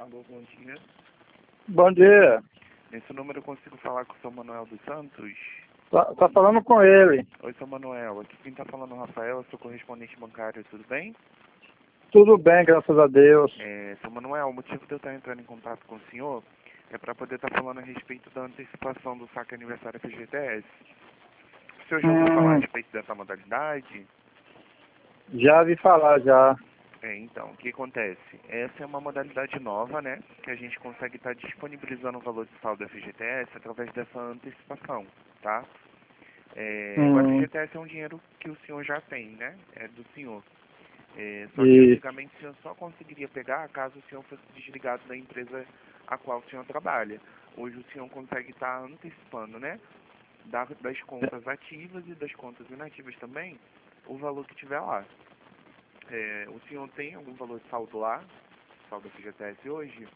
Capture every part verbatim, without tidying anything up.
Alô, bom dia. Bom dia. Nesse número eu consigo falar com o seu Manuel dos Santos? Tá, tá falando com ele. Oi, seu Manuel. Aqui quem tá falando é o Rafael, eu sou correspondente bancário, tudo bem? Tudo bem, graças a Deus. É, seu Manuel, o motivo de eu estar entrando em contato com o senhor é para poder estar falando a respeito da antecipação do saque aniversário F G T S. O senhor já ouviu falar a Hum, respeito dessa modalidade? já vi falar, já. É, então, o que acontece? Essa é uma modalidade nova, né, que a gente consegue estar disponibilizando o valor de saldo do F G T S através dessa antecipação, tá? É, o Hum, F G T S é um dinheiro que o senhor já tem, né, é do senhor. É, só que e, antigamente o senhor só conseguiria pegar caso o senhor fosse desligado da empresa a qual o senhor trabalha. Hoje o senhor consegue estar antecipando, né, da- das contas ativas e das contas inativas também, o valor que tiver lá. É, o senhor tem algum valor de saldo lá, saldo F G T S hoje?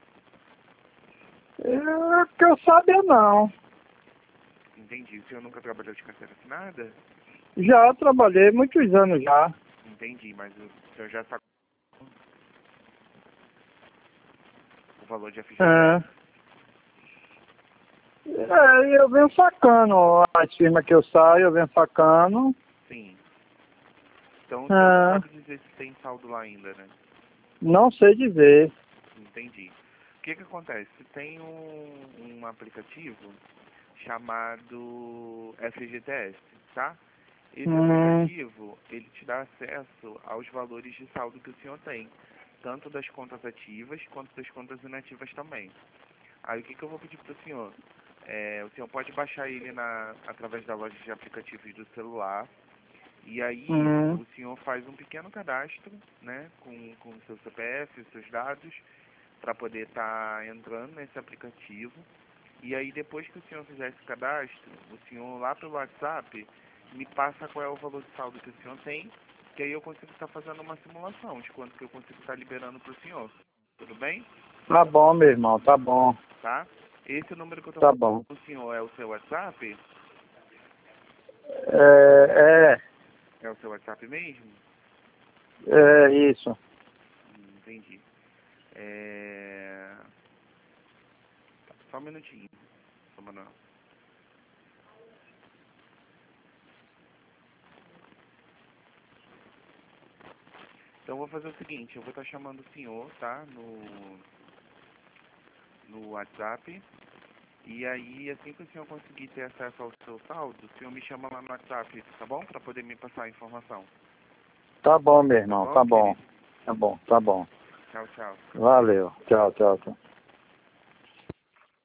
é, que eu saiba não. Entendi. O senhor nunca trabalhou de carteira assinada? Já trabalhei muitos anos já. Entendi, mas o senhor já sabe o valor de F G T S? É, é, eu venho sacando as firmas que eu saio, eu venho sacando. Sim. Então o senhor não É, sabe dizer se tem saldo lá ainda, né? não sei dizer. Entendi. O que que acontece? Tem um, um aplicativo chamado F G T S, tá? Esse Hum, aplicativo, ele te dá acesso aos valores de saldo que o senhor tem, tanto das contas ativas quanto das contas inativas também. Aí o que que eu vou pedir para o senhor? É, o senhor pode baixar ele na, através da loja de aplicativos do celular, e aí hum, o senhor faz um pequeno cadastro, né, com, com o seu C P F, os seus dados, para poder estar entrando nesse aplicativo. E aí depois que o senhor fizer esse cadastro, o senhor lá pelo WhatsApp me passa qual é o valor de saldo que o senhor tem, que aí eu consigo estar fazendo uma simulação de quanto que eu consigo estar liberando para o senhor. Tudo bem? tá bom, meu irmão, tá bom, Tá? Esse número que eu estou tá falando bom. com o senhor é o seu WhatsApp? É, É o seu WhatsApp mesmo? é, é isso. Hum, entendi. É... tá, só um minutinho, seu Manuel. Então eu vou fazer o seguinte, eu vou estar chamando o senhor, tá? No, no WhatsApp. E aí, assim que o senhor conseguir ter acesso ao seu saldo, o senhor me chama lá no WhatsApp, tá bom? Para poder me passar a informação. Tá bom, meu Tá irmão, bom, tá bom. querido? Tá bom, tá bom. Tchau, tchau. Valeu. Tchau, tchau, tchau.